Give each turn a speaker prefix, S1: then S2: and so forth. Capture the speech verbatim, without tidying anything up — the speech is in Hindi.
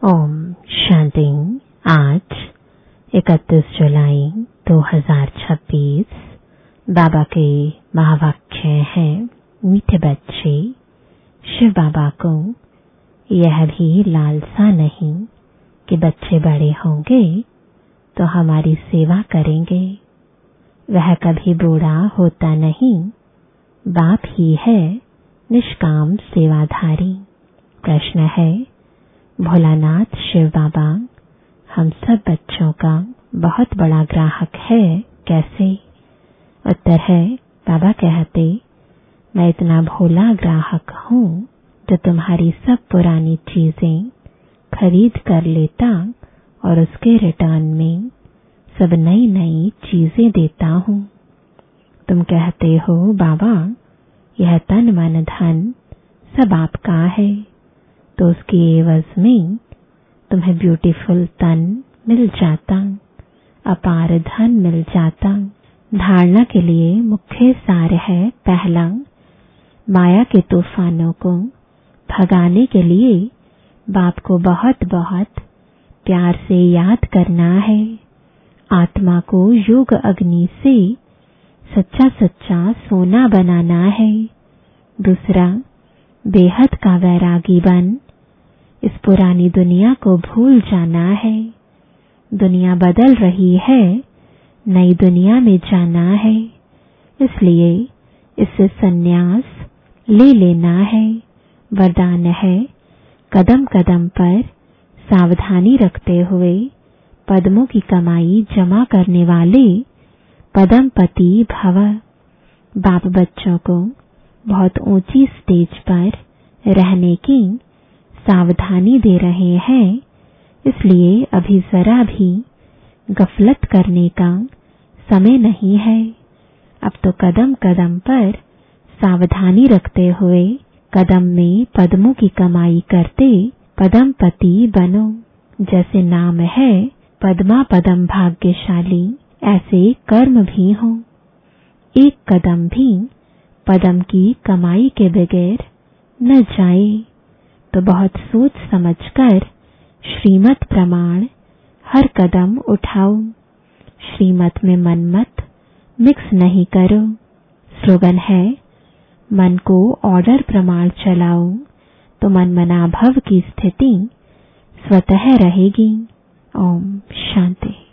S1: ओम शांति। आज इकतीस जुलाई दो हज़ार छब्बीस बाबा के महावाक्य हैं, मीठे बच्चे, शिव बाबा को यह भी लालसा नहीं कि बच्चे बड़े होंगे तो हमारी सेवा करेंगे। वह कभी बूढ़ा होता नहीं, बाप ही है निष्काम सेवाधारी। प्रश्न है, भोलानाथ शिव बाबा हम सब बच्चों का बहुत बड़ा ग्राहक है, कैसे? उत्तर है, बाबा कहते, मैं इतना भोला ग्राहक हूँ जो तुम्हारी सब पुरानी चीजें खरीद कर लेता और उसके रिटर्न में सब नई नई चीजें देता हूँ। तुम कहते हो बाबा यह तन मन धन सब आपका है, तो उसके एवज में तुम्हें ब्यूटीफुल तन मिल जाता, अपार धन मिल जाता। धारणा के लिए मुख्य सार है, पहला, माया के तूफानों को भगाने के लिए बाप को बहुत बहुत प्यार से याद करना है। आत्मा को योग अग्नि से सच्चा सच्चा सोना बनाना है। दूसरा, बेहद का वैरागी बन इस पुरानी दुनिया को भूल जाना है। दुनिया बदल रही है, नई दुनिया में जाना है, इसलिए इससे संन्यास ले लेना है। वरदान है, कदम कदम पर सावधानी रखते हुए पद्मों की कमाई जमा करने वाले पद्मपति भव। बाप बच्चों को बहुत ऊंची स्टेज पर रहने की सावधानी दे रहे हैं, इसलिए अभी जरा भी गफलत करने का समय नहीं है। अब तो कदम कदम पर सावधानी रखते हुए कदम में पद्मों की कमाई करते पद्मपति बनो। जैसे नाम है पद्मा पदम भाग्यशाली, ऐसे कर्म भी हो। एक कदम भी पदम की कमाई के बगैर न जाए, तो बहुत सोच समझकर श्रीमत प्रमाण हर कदम उठाओ। श्रीमत में मन मत मिक्स नहीं करो। स्लोगन है, मन को ऑर्डर प्रमाण चलाओ तो मन मनाभव की स्थिति स्वतः रहेगी। ओम शांति।